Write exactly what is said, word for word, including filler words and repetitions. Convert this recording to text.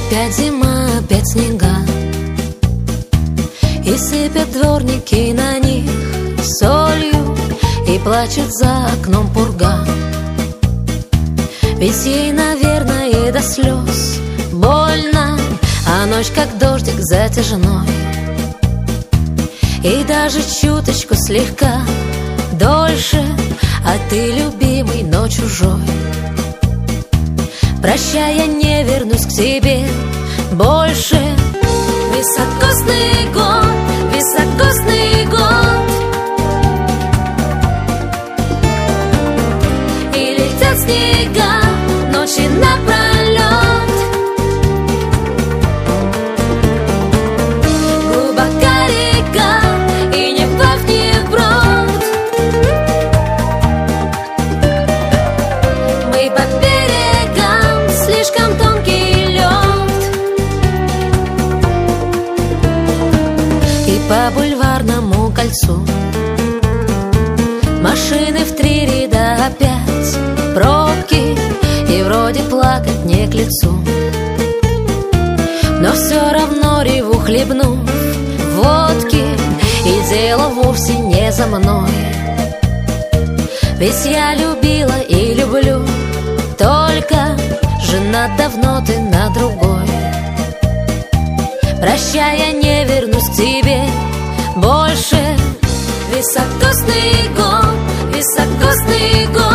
Опять зима, опять снега, и сыпят дворники на них солью, и плачет за окном пурга. Ведь ей, наверное, до слез больно, а ночь, как дождик, затяжной. И даже чуточку слегка дольше, а ты любимый, но чужой. Прощай, я не вернусь к тебе больше. Високосный год, високосный год, и летят снега ночи напролет. Глубока река, и ни вбавь, ни вброд. Мы по берегам, слишком тонкий лед. И по бульварному кольцу машины в три ряда опять, пробки, и вроде плакать не к лицу. Но все равно реву, хлебнув водки, и дело вовсе не за мной. Ведь я любила и люблю, только женат давно ты на другой. Прощай, я не вернусь к тебе больше. Високосный год, високосный год,